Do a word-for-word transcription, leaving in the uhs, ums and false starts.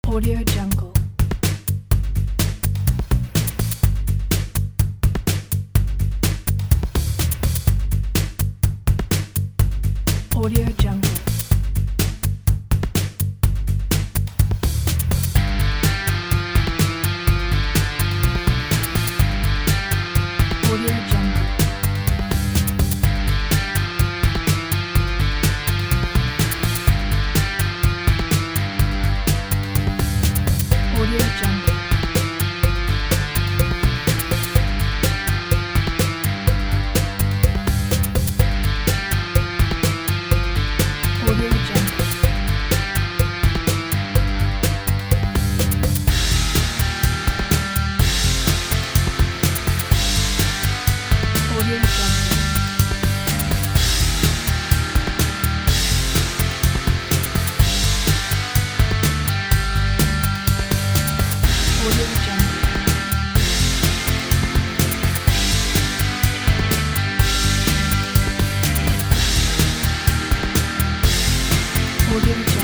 Audio Jungle. Audio Jungle. Audio Jungle. Audio Jungle. Audio Jungle. Audio Jungle. Audio Jungle. Audio Jungle.